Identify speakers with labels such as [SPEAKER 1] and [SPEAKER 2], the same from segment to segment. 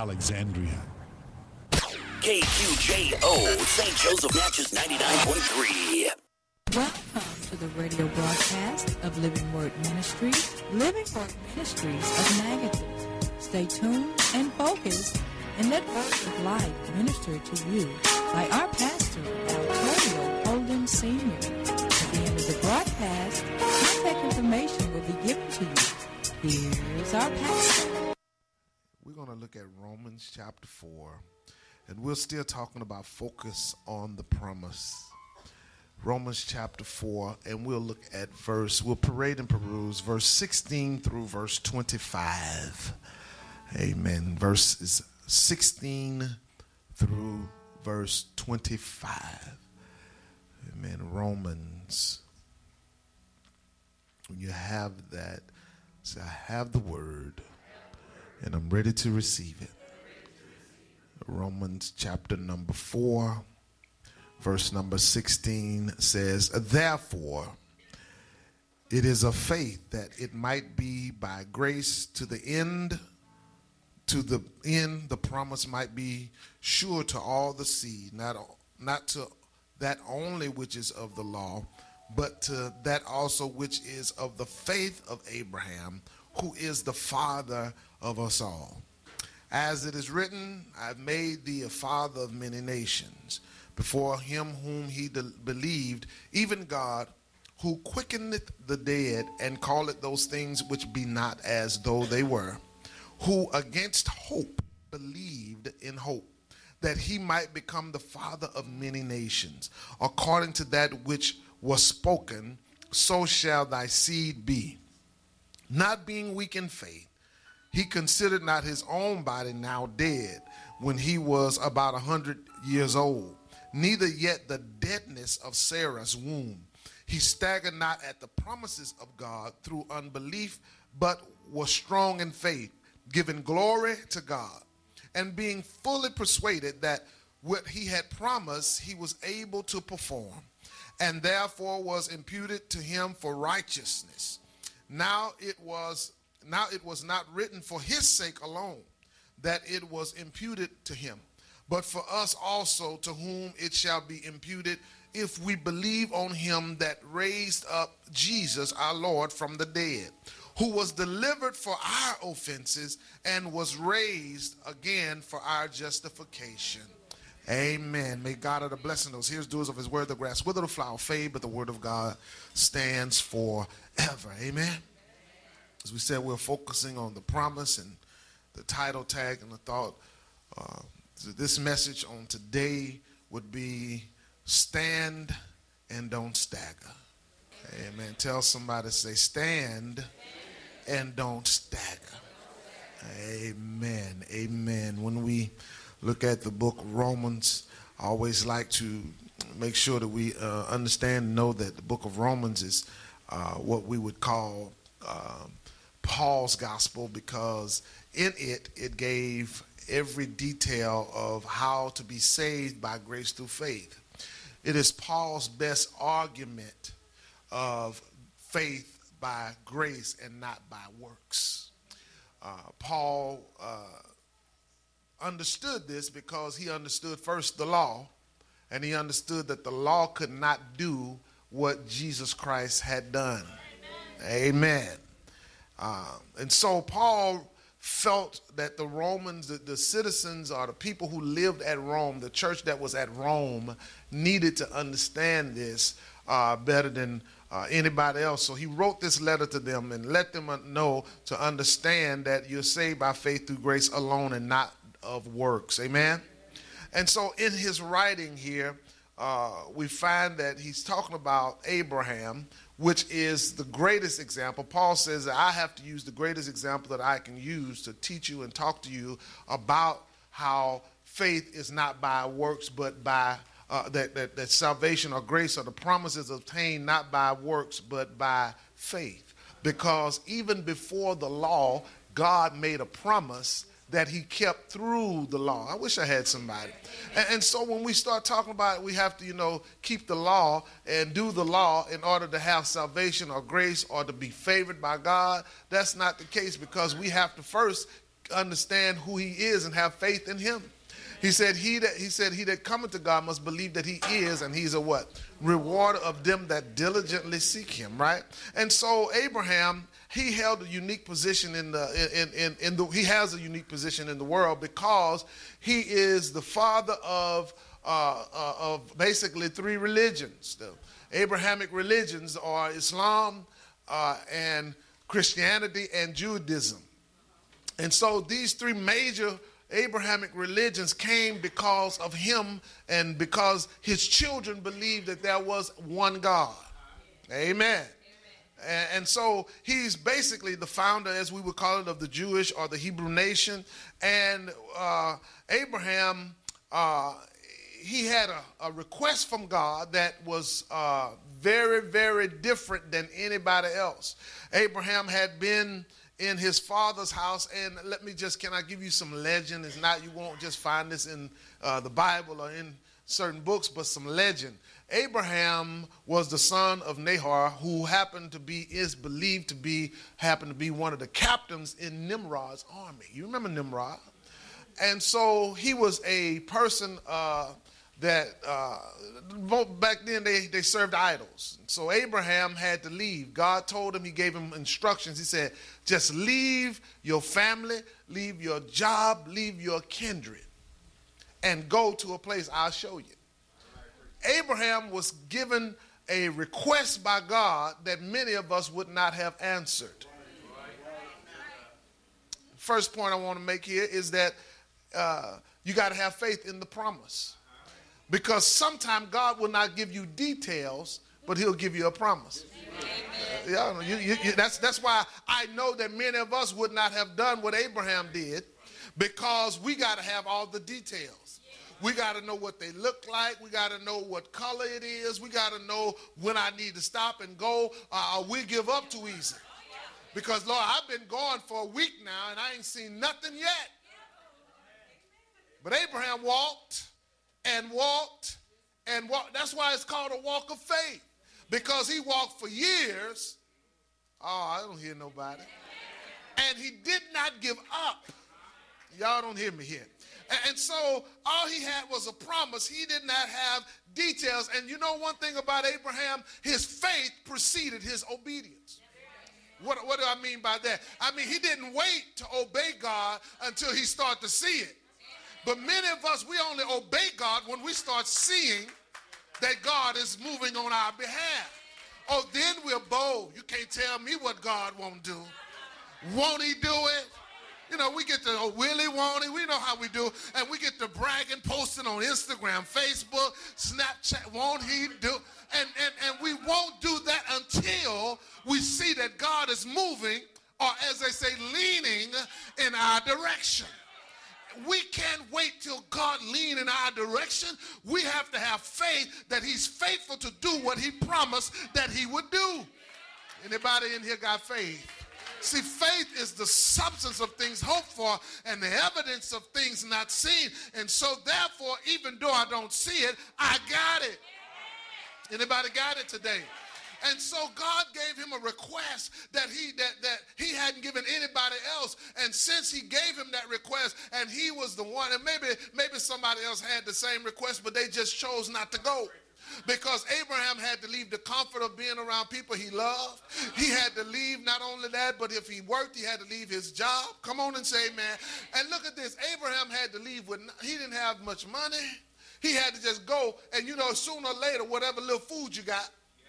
[SPEAKER 1] Alexandria.
[SPEAKER 2] KQJO, St. Joseph Natchez 99.3.
[SPEAKER 3] Welcome to the radio broadcast of Living Word Ministries, Living Word Ministries of Natchez. Stay tuned and focused, and let words of life minister to you by our pastor, Antonio Holden Sr. At the end of the broadcast, contact information will be given to you. Here's our pastor.
[SPEAKER 4] We're going to look at Romans chapter 4, and we're still talking about focus on the promise. Romans chapter 4, and we'll look at we'll parade and peruse verse 16 through verse 25. Amen. Verses 16 through verse 25. Amen. Romans. When you have that, say, I have the word, and I'm ready to receive it. Romans chapter number 4. Verse number 16 says, therefore, it is of faith that it might be by grace to the end the promise might be sure to all the seed, not to that only which is of the law, but to that also which is of the faith of Abraham, who is the father of us all. As it is written, I've made thee a father of many nations, before him whom he believed, even God, who quickeneth the dead, and calleth those things which be not as though they were, who against hope believed in hope, that he might become the father of many nations, according to that which was spoken, so shall thy seed be. Not being weak in faith, he considered not his own body now dead, when he was about 100 years old, neither yet the deadness of Sarah's womb. He staggered not at the promises of God through unbelief, but was strong in faith, giving glory to God, and being fully persuaded that what he had promised he was able to perform, and therefore was imputed to him for righteousness. Now it was not written for his sake alone that it was imputed to him, but for us also, to whom it shall be imputed, if we believe on him that raised up Jesus our Lord from the dead, who was delivered for our offenses and was raised again for our justification. Amen. May God add a blessing those hearers, doers of his word. The grass wither, the flower fade, but the word of God stands forever. Amen. As we said, we're focusing on the promise, and the title tag and the thought this message on today would be stand and don't stagger. Amen. Tell somebody, say, stand and don't stagger. Amen. Amen. When we look at the book of Romans, I always like to make sure that we understand and know that the book of Romans is what we would call Paul's gospel, because in it gave every detail of how to be saved by grace through faith. It is Paul's best argument of faith by grace and not by works. Paul understood this because he understood first the law, and he understood that the law could not do what Jesus Christ had done. Amen. And so Paul felt that the Romans, the citizens or the people who lived at Rome, the church that was at Rome, needed to understand this better than anybody else. So he wrote this letter to them and let them know to understand that you're saved by faith through grace alone and not of works. Amen. And so in his writing here, we find that he's talking about Abraham, which is the greatest example. Paul says that I have to use the greatest example that I can use to teach you and talk to you about how faith is not by works, but by that salvation or grace or the promises obtained not by works, but by faith. Because even before the law, God made a promise that he kept through the law. I wish I had somebody. And so when we start talking about it, we have to, keep the law and do the law in order to have salvation or grace or to be favored by God. That's not the case, because we have to first understand who he is and have faith in him. He said he that cometh to God must believe that he is, and he's a what? Rewarder of them that diligently seek him, right? And so Abraham, he held a unique position he has a unique position in the world because he is the father of basically three religions. The Abrahamic religions are Islam and Christianity and Judaism. And so these three major Abrahamic religions came because of him and because his children believed that there was one God. Amen. And so he's basically the founder, as we would call it, of the Jewish or the Hebrew nation. And Abraham, he had a request from God that was very, very different than anybody else. Abraham had been in his father's house, and can I give you some legend? It's not, you won't just find this in the Bible or in certain books, but some legend. Abraham was the son of Nahor, who happened to be one of the captains in Nimrod's army. You remember Nimrod? And so he was a person that back then they served idols. So Abraham had to leave. God told him, he gave him instructions. He said, just leave your family, leave your job, leave your kindred, and go to a place I'll show you. Abraham was given a request by God that many of us would not have answered. First point I want to make here is that you got to have faith in the promise. Because sometimes God will not give you details, but he'll give you a promise. That's why I know that many of us would not have done what Abraham did, because we got to have all the details. We got to know what they look like. We got to know what color it is. We got to know when I need to stop and go. We give up too easy. Because, Lord, I've been going for a week now, and I ain't seen nothing yet. But Abraham walked and walked and walked. That's why it's called a walk of faith. Because he walked for years. Oh, I don't hear nobody. And he did not give up. Y'all don't hear me here. And so all he had was a promise. He did not have details. And you know one thing about Abraham? His faith preceded his obedience. What do I mean by that? I mean, he didn't wait to obey God until he started to see it. But many of us, we only obey God when we start seeing that God is moving on our behalf. Oh, then we're bold. You can't tell me what God won't do. Won't he do it? You know, we get to, oh, will he, won't he? We know how we do. And we get to bragging, posting on Instagram, Facebook, Snapchat, won't he do? And we won't do that until we see that God is moving, or as they say, leaning in our direction. We can't wait till God lean in our direction. We have to have faith that he's faithful to do what he promised that he would do. Anybody in here got faith? See, faith is the substance of things hoped for and the evidence of things not seen. And so therefore, even though I don't see it, I got it. Anybody got it today? And so God gave him a request that he hadn't given anybody else. And since he gave him that request, and he was the one, and maybe somebody else had the same request, but they just chose not to go. Because Abraham had to leave the comfort of being around people he loved. He had to leave not only that, but if he worked, he had to leave his job. Come on and say amen. And look at this. Abraham had to leave he didn't have much money. He had to just go, and you know, sooner or later, whatever little food you got.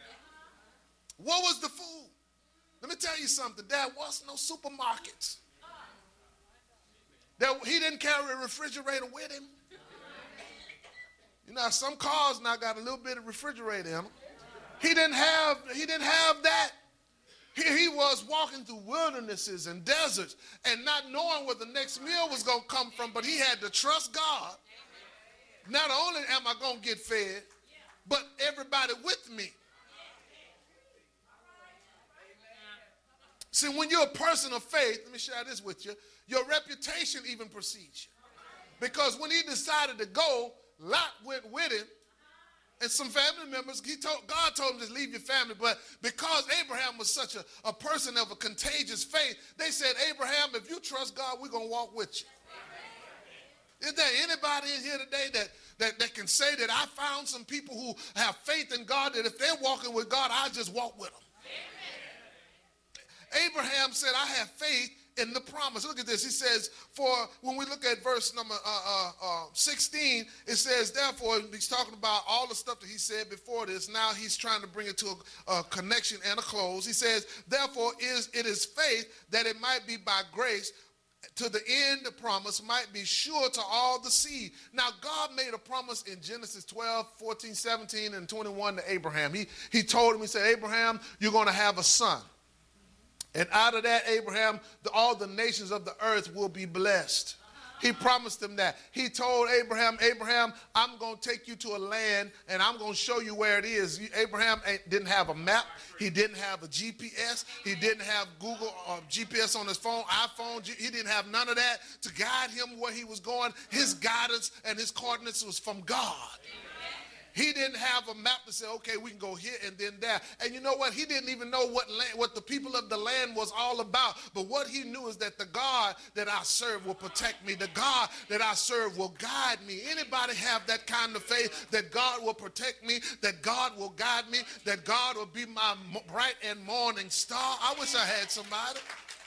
[SPEAKER 4] What was the food? Let me tell you something. There was no supermarkets. He didn't carry a refrigerator with him. You know, some cars now got a little bit of refrigerator in them. He didn't have that. He was walking through wildernesses and deserts and not knowing where the next meal was going to come from, but he had to trust God. Not only am I going to get fed, but everybody with me. See, when you're a person of faith, let me share this with you, your reputation even precedes you. Because when he decided to go, Lot went with him, And some family members, God told him to leave your family, but because Abraham was such a person of a contagious faith, they said, Abraham, if you trust God, we're going to walk with you. Is there anybody in here today that can say that I found some people who have faith in God, that if they're walking with God, I just walk with them? Abraham said, I have faith in the promise. Look at this. He says, for when we look at verse number 16, it says, therefore, he's talking about all the stuff that he said before this. Now he's trying to bring it to a connection and a close. He says, therefore, it is faith that it might be by grace to the end the promise might be sure to all the seed. Now, God made a promise in Genesis 12, 14, 17, and 21 to Abraham. He told him, he said, Abraham, you're going to have a son. And out of that, Abraham, all the nations of the earth will be blessed. He promised him that. He told Abraham, Abraham, I'm going to take you to a land and I'm going to show you where it is. Abraham didn't have a map. He didn't have a GPS. He didn't have Google GPS on his phone, iPhone. He didn't have none of that to guide him where he was going. His guidance and his coordinates was from God. He didn't have a map to say, okay, we can go here and then there. And you know what? He didn't even know what the people of the land was all about. But what he knew is that the God that I serve will protect me. The God that I serve will guide me. Anybody have that kind of faith that God will protect me, that God will guide me, that God will be my bright and morning star? I wish I had somebody.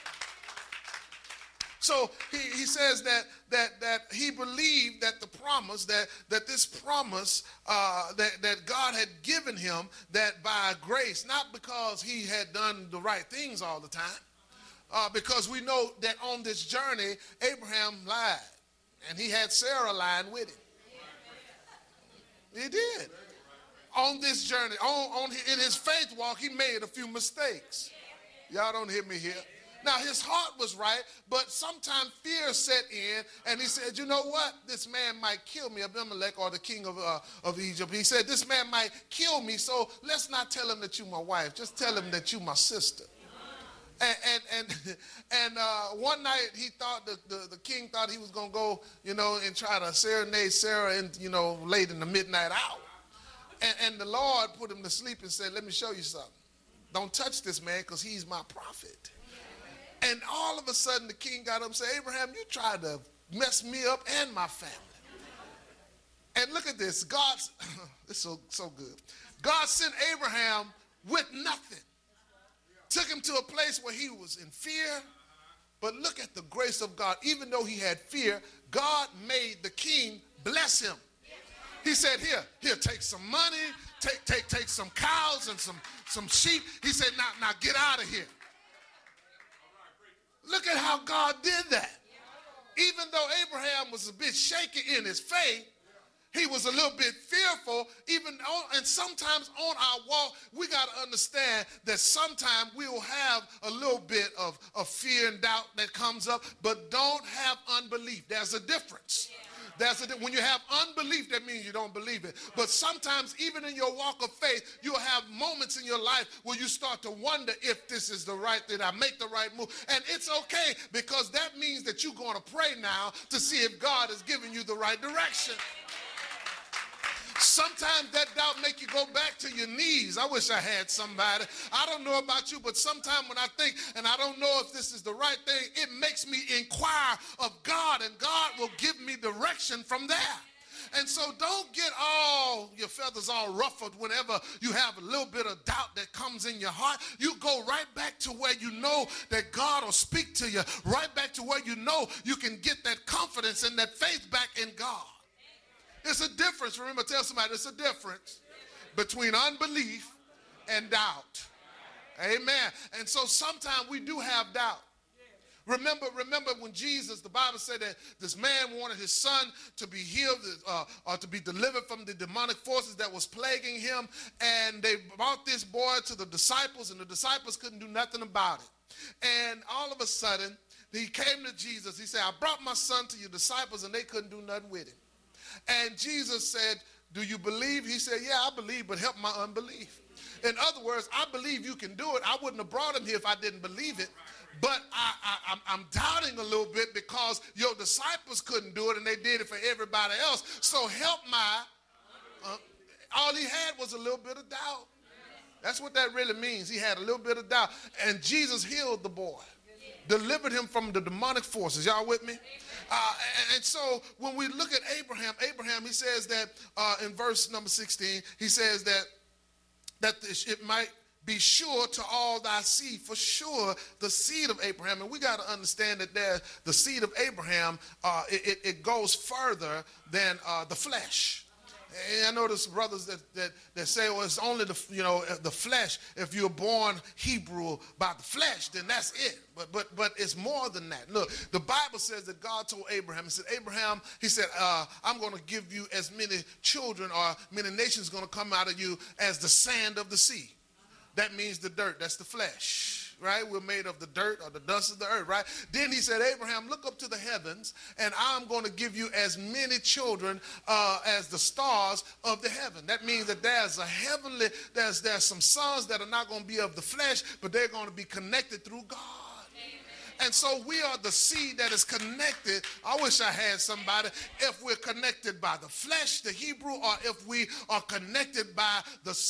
[SPEAKER 4] So he says that he believed that the promise, that this promise that God had given him, that by grace, not because he had done the right things all the time, because we know that on this journey, Abraham lied, and he had Sarah lying with him. He did. On this journey, in his faith walk, he made a few mistakes. Y'all don't hear me here. Now, his heart was right, but sometimes fear set in, and he said, you know what? This man might kill me, Abimelech, or the king of Egypt. He said, this man might kill me, so let's not tell him that you're my wife. Just tell him that you're my sister. And one night, he thought, the king thought he was going to go, and try to serenade Sarah, late in the midnight hour. And the Lord put him to sleep and said, let me show you something. Don't touch this man, because he's my prophet. And all of a sudden, the king got up and said, Abraham, you tried to mess me up and my family. And look at this. It's so good. God sent Abraham with nothing. Took him to a place where he was in fear. But look at the grace of God. Even though he had fear, God made the king bless him. He said, here, take some money, take some cows and some sheep. He said, now get out of here. Look at how God did that. Even though Abraham was a bit shaky in his faith, he was a little bit fearful. And sometimes on our walk, we got to understand that sometimes we will have a little bit of fear and doubt that comes up, but don't have unbelief. There's a difference. When you have unbelief, that means you don't believe it. But sometimes, even in your walk of faith, you'll have moments in your life where you start to wonder if this is the right, did I make the right move? And it's okay, because that means that you're going to pray now to see if God is giving you the right direction. Sometimes that doubt make you go back to your knees. I wish I had somebody. I don't know about you, but sometimes when I think, and I don't know if this is the right thing, it makes me inquire of God, and God will give me direction from there. And so don't get all your feathers all ruffled whenever you have a little bit of doubt that comes in your heart. You go right back to where you know that God will speak to you, right back to where you know you can get that confidence and that faith back in God. There's a difference. Remember, tell somebody there's a difference between unbelief and doubt. Amen. And so sometimes we do have doubt. Remember when Jesus, the Bible said that this man wanted his son to be healed or to be delivered from the demonic forces that was plaguing him. And they brought this boy to the disciples, and the disciples couldn't do nothing about it. And all of a sudden, he came to Jesus. He said, I brought my son to your disciples, and they couldn't do nothing with him. And Jesus said, do you believe? He said, yeah, I believe, but help my unbelief. In other words, I believe you can do it. I wouldn't have brought him here if I didn't believe it. But I'm doubting a little bit because your disciples couldn't do it, and they did it for everybody else. So help my all he had was a little bit of doubt. That's what that really means. He had a little bit of doubt. And Jesus healed the boy, delivered him from the demonic forces. Y'all with me? And so when we look at Abraham, he says that in verse number 16, he says that it might be sure to all thy seed. For sure, the seed of Abraham. And we got to understand that the seed of Abraham, it goes further than the flesh. And I know there's brothers that say, well, it's only the flesh. If you're born Hebrew by the flesh, then that's it. But it's more than that. Look, the Bible says that God told Abraham, he said, Abraham, he said, I'm going to give you as many children or many nations going to come out of you as the sand of the sea. That means the dirt. That's the flesh. Right? We're made of the dirt or the dust of the earth, right? Then he said, Abraham, look up to the heavens, and I'm going to give you as many children as the stars of the heaven. That means that there's some sons that are not going to be of the flesh, but they're going to be connected through God. And so we are the seed that is connected. I wish I had somebody. If we're connected by the flesh, the Hebrew, or if we are connected by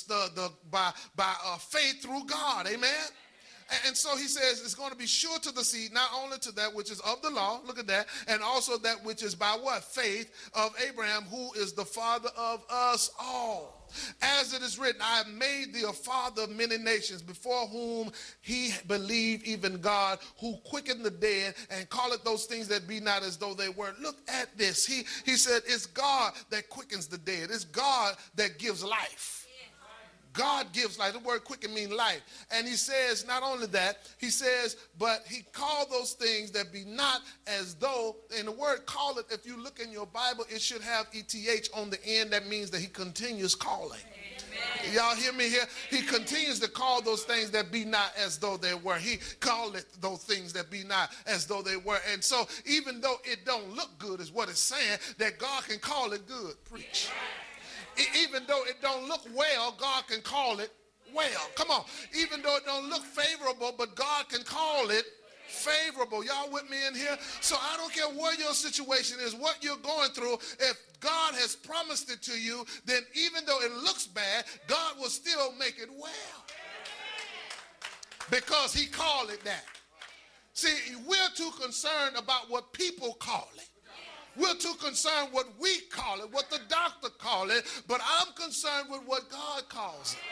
[SPEAKER 4] faith through God. Amen. And so he says it's going to be sure to the seed, not only to that which is of the law, look at that, and also that which is by what? Faith of Abraham, who is the father of us all. As it is written, I have made thee a father of many nations, before whom he believed, even God, who quickened the dead and calleth those things that be not as though they were. Look at this. He said it's God that quickens the dead. It's God that gives life. God gives life. The word quicken means life. And he says not only that, he says, but he called those things that be not as though, and the word call it, if you look in your Bible, it should have ETH on the end. That means that he continues calling. Amen. Y'all hear me here? He continues to call those things that be not as though they were. He called it those things that be not as though they were. And so even though it don't look good is what it's saying, that God can call it good. Preach. Even though it don't look well, God can call it well. Come on. Even though it don't look favorable, but God can call it favorable. Y'all with me in here? So I don't care what your situation is, what you're going through. If God has promised it to you, then even though it looks bad, God will still make it well. Because he called it that. See, we're too concerned about what people call it. We're too concerned what we call it, what the doctor call it, but I'm concerned with what God calls it.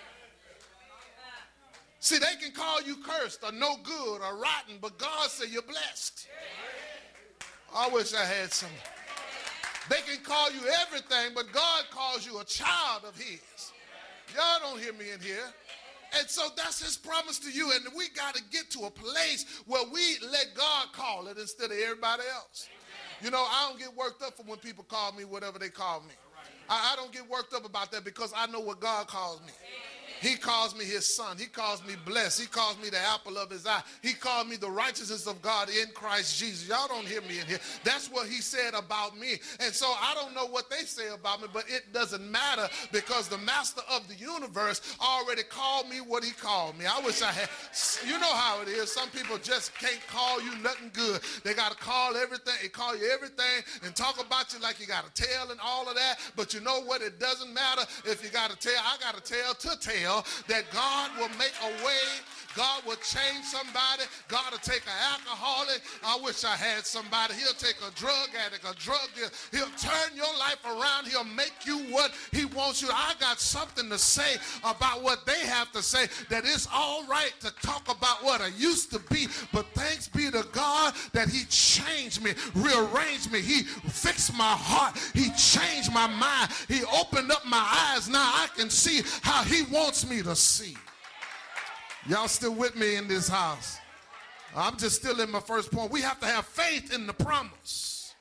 [SPEAKER 4] See, they can call you cursed or no good or rotten, but God said you're blessed. I wish I had some. They can call you everything, but God calls you a child of his. Y'all don't hear me in here. And so that's his promise to you, and we got to get to a place where we let God call it instead of everybody else. You know, I don't get worked up for when people call me whatever they call me. I don't get worked up about that because I know what God calls me. He calls me his son. He calls me blessed. He calls me the apple of his eye. He called me the righteousness of God in Christ Jesus. Y'all don't hear me in here. That's what he said about me. And so I don't know what they say about me, but it doesn't matter because the master of the universe already called me what he called me. I wish I had. You know how it is. Some people just can't call you nothing good. They got to call everything. They call you everything and talk about you like you got a tail and all of that. But you know what? It doesn't matter if you got a tail. I got a tail to tail. That God will make a way. God will change somebody. God will take an alcoholic. I wish I had somebody. He'll take a drug addict, a drug dealer. He'll turn your life around. He'll make you what he wants you. I got something to say about what they have to say, that it's all right to talk about what I used to be, but thanks be to God that he changed me, rearranged me. He fixed my heart. He changed my mind. He opened up my eyes. Now I can see how he wants me to see. Y'all still with me in this house? I'm just still in my first point. We have to have faith in the promise.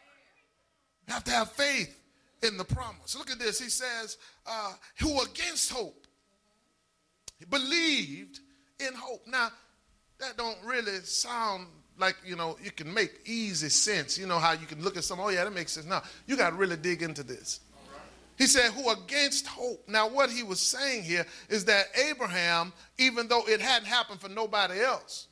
[SPEAKER 4] We have to have faith in the promise. Look at this. He says, who against hope believed in hope. Now, that don't really sound like, you know, you can make easy sense. You know how you can look at something, oh yeah, that makes sense. No, you got to really dig into this. He said, who against hope. Now, what he was saying here is that Abraham, even though it hadn't happened for nobody else,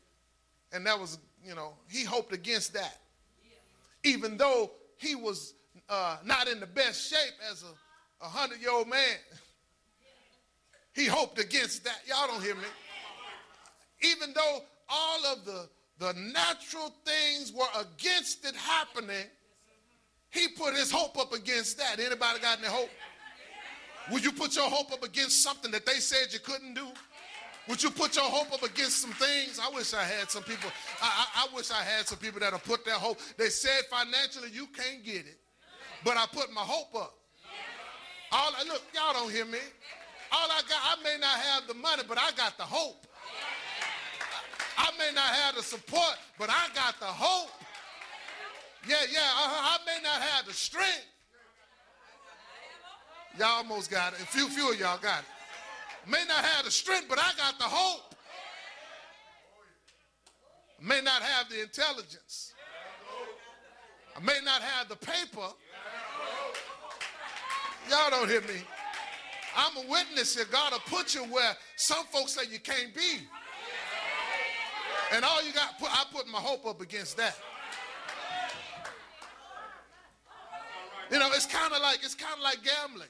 [SPEAKER 4] and that was, you know, he hoped against that. Even though he was not in the best shape as a 100-year-old man. He hoped against that. Y'all don't hear me. Even though all of the natural things were against it happening, he put his hope up against that. Anybody got any hope? Would you put your hope up against something that they said you couldn't do? Would you put your hope up against some things? I wish I had some people. I wish I had some people that'll put their hope. They said financially you can't get it, but I put my hope up. Look, y'all don't hear me. All I got, I may not have the money, but I got the hope. I may not have the support, but I got the hope. I may not have the strength. Y'all almost got it. A few of y'all got it. May not have the strength, but I got the hope. I may not have the intelligence. I may not have the paper. Y'all don't hear me. I'm a witness here. God will put you where some folks say you can't be. And all you got, I put my hope up against that. You know, it's kind of like gambling.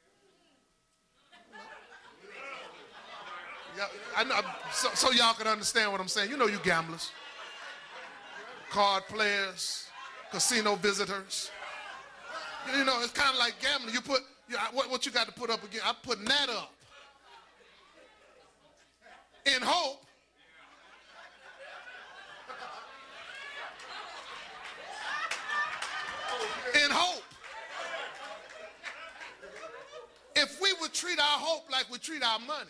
[SPEAKER 4] I know, so y'all can understand what I'm saying. You know, you gamblers, card players, casino visitors. You know, it's kind of like gambling. You put what you got to put up again. I'm putting that up in hope. In hope. If we would treat our hope like we treat our money,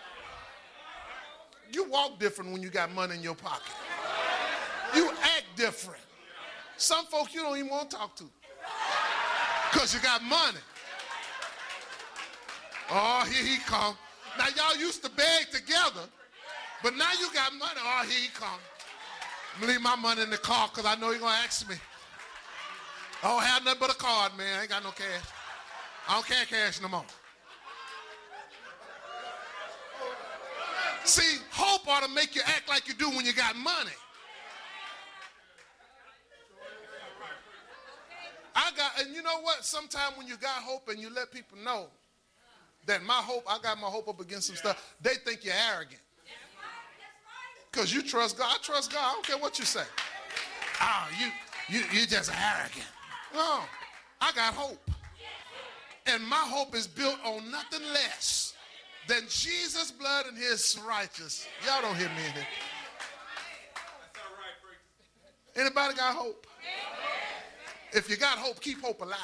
[SPEAKER 4] you walk different when you got money in your pocket. You act different. Some folks you don't even want to talk to because you got money. Oh, here he come. Now y'all used to beg together, but now you got money. Oh, here he come. I'm gonna leave my money in the car because I know you're gonna ask me. I don't have nothing but a card, man. I ain't got no cash. I don't carry cash no more. See, hope ought to make you act like you do when you got money. And you know what? Sometimes when you got hope and you let people know that I got my hope up against some stuff, they think you're arrogant. Because you trust God. I trust God. I don't care what you say. Oh, you just arrogant. No, I got hope. And my hope is built on nothing less than Jesus' blood and his righteousness. Y'all don't hear me in here. Anybody got hope? If you got hope, keep hope alive.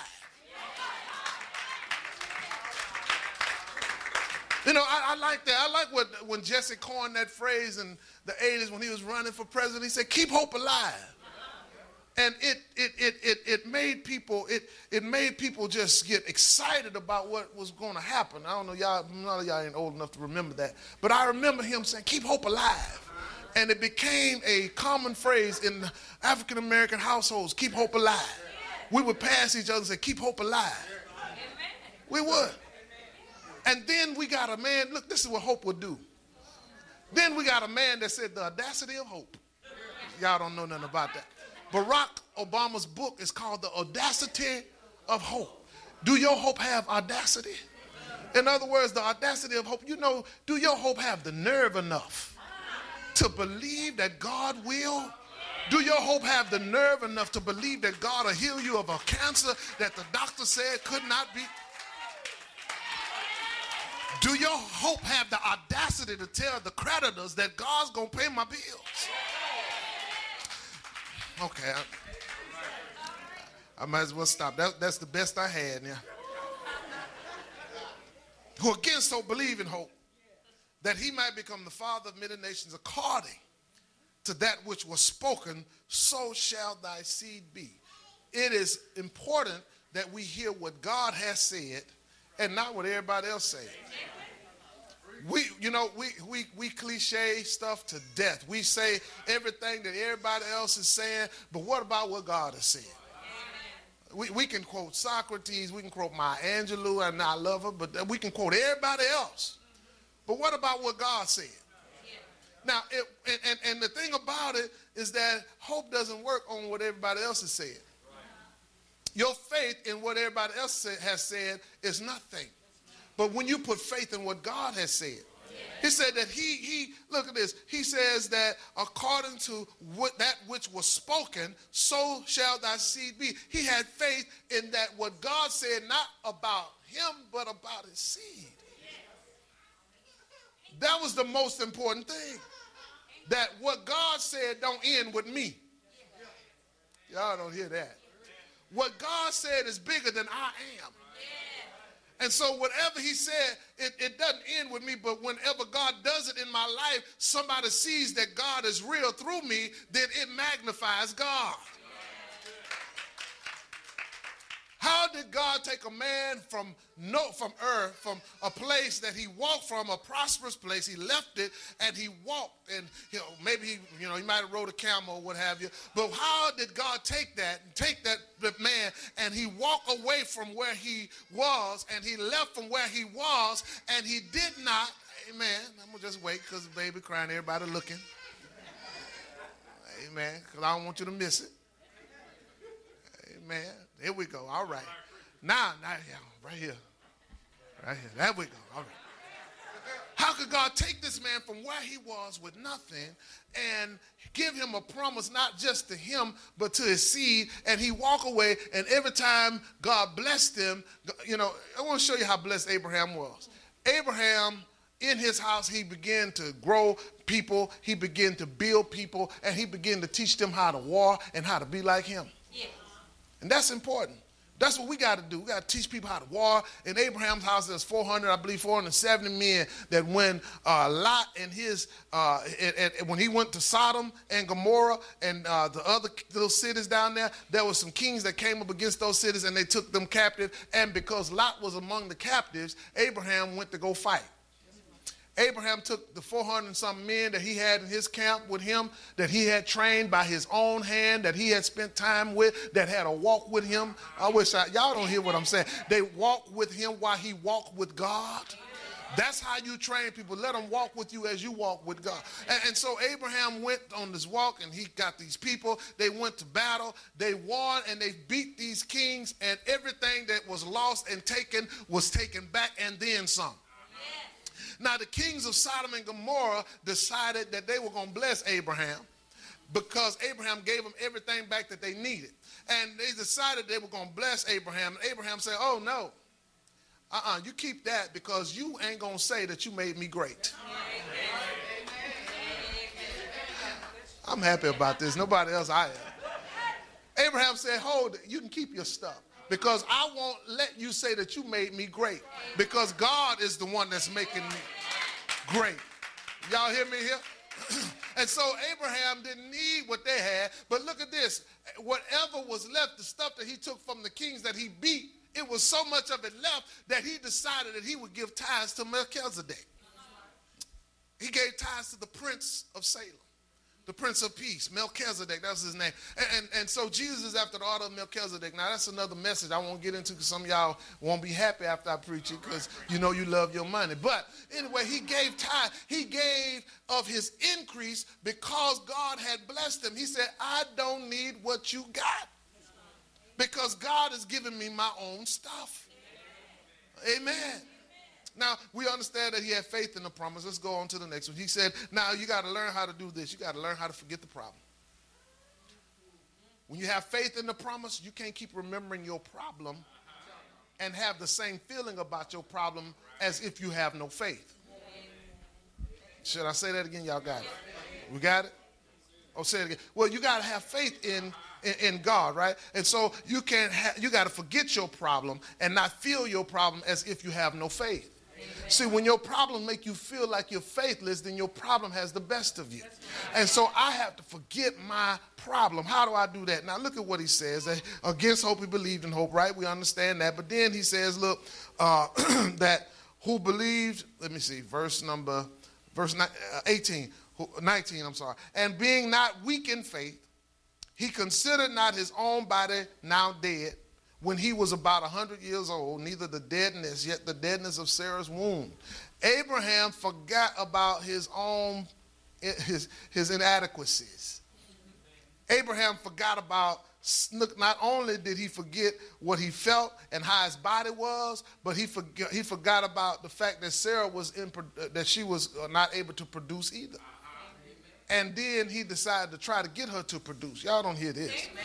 [SPEAKER 4] You know, I like that. I like when Jesse coined that phrase in the 80s when he was running for president. He said, keep hope alive. And it made people just get excited about what was going to happen. I don't know, none of y'all ain't old enough to remember that. But I remember him saying, keep hope alive. And it became a common phrase in African-American households, keep hope alive. We would pass each other and say, keep hope alive. We would. And then we got a man, look, this is what hope would do. Then we got a man that said the audacity of hope. Y'all don't know nothing about that. Barack Obama's book is called The Audacity of Hope. Do your hope have audacity? In other words, the audacity of hope. You know, do your hope have the nerve enough to believe that God will? Do your hope have the nerve enough to believe that God will heal you of a cancer that the doctor said could not be? Do your hope have the audacity to tell the creditors that God's going to pay my bills? Okay, I might as well stop. That's the best I had now. Who again so believe in hope, that he might become the father of many nations according to that which was spoken, so shall thy seed be. It is important that we hear what God has said and not what everybody else said. We cliche stuff to death. We say everything that everybody else is saying, but what about what God has said? We can quote Socrates, we can quote Maya Angelou, and I love her, but we can quote everybody else. But what about what God said? Now, and the thing about it is that hope doesn't work on what everybody else has said. Your faith in what everybody else has said is nothing. But when you put faith in what God has said, he said that he look at this. He says that according to that which was spoken, so shall thy seed be. He had faith in that what God said, not about him, but about his seed. That was the most important thing. That what God said don't end with me. Y'all don't hear that. What God said is bigger than I am. And so whatever he said, it doesn't end with me, but whenever God does it in my life, somebody sees that God is real through me, then it magnifies God. How did God take a man from earth, from a place that he walked from, a prosperous place? He left it and he walked, and maybe he might have rode a camel or what have you. But how did God take that man and he walked away from where he was, and he left from where he was, and he did not? Amen. I'm gonna just wait because the baby crying, everybody looking. Amen. Because I don't want you to miss it. Amen. Here we go. All right. Now, yeah, right here. Right here. There we go. All right. How could God take this man from where he was with nothing and give him a promise, not just to him, but to his seed, and he walk away, and every time God blessed him, I want to show you how blessed Abraham was. Abraham, in his house, he began to grow people, he began to build people, and he began to teach them how to war and how to be like him. Yeah. And that's important. That's what we got to do. We got to teach people how to war. In Abraham's house, there's 470 men that when Lot and his, when he went to Sodom and Gomorrah and the other little cities down there, there were some kings that came up against those cities and they took them captive. And because Lot was among the captives, Abraham went to go fight. Abraham took the 400 and some men that he had in his camp with him, that he had trained by his own hand, that he had spent time with, that had a walk with him. I wish y'all don't hear what I'm saying. They walked with him while he walked with God. That's how you train people. Let them walk with you as you walk with God. And so Abraham went on this walk, and he got these people. They went to battle. They won, and they beat these kings, and everything that was lost and taken was taken back, and then some. Now, the kings of Sodom and Gomorrah decided that they were going to bless Abraham because Abraham gave them everything back that they needed. And they decided they were going to bless Abraham. And Abraham said, oh, no, you keep that because you ain't going to say that you made me great. I'm happy about this. Nobody else I am. Abraham said, hold it. You can keep your stuff. Because I won't let you say that you made me great. Because God is the one that's making me great. Y'all hear me here? And so Abraham didn't need what they had. But look at this. Whatever was left, the stuff that he took from the kings that he beat, it was so much of it left that he decided that he would give tithes to Melchizedek. He gave tithes to the Prince of Salem. The Prince of Peace, Melchizedek, that's his name. And so Jesus is after the order of Melchizedek. Now, that's another message I won't get into because some of y'all won't be happy after I preach it because you know you love your money. But anyway, he gave tithe. He gave of his increase because God had blessed him. He said, I don't need what you got because God has given me my own stuff. Amen. Now, we understand that he had faith in the promise. Let's go on to the next one. He said, now you got to learn how to do this. You got to learn how to forget the problem. When you have faith in the promise, you can't keep remembering your problem and have the same feeling about your problem as if you have no faith. Should I say that again? Y'all got it? We got it? Oh, say it again. Well, you got to have faith in God, right? And so you got to forget your problem and not feel your problem as if you have no faith. See, when your problem make you feel like you're faithless, then your problem has the best of you. And so I have to forget my problem. How do I do that? Now, look at what he says. Against hope, he believed in hope, right? We understand that. But then he says, look, that who believed, let me see, verse 19, I'm sorry. And being not weak in faith, he considered not his own body now dead, when he was about 100 years old, neither the deadness, yet the deadness of Sarah's womb. Abraham forgot about his inadequacies. Abraham forgot about Look, not only did he forget what he felt and how his body was, but he forgot about the fact that Sarah was that she was not able to produce either. And then he decided to try to get her to produce. Y'all don't hear this. Amen.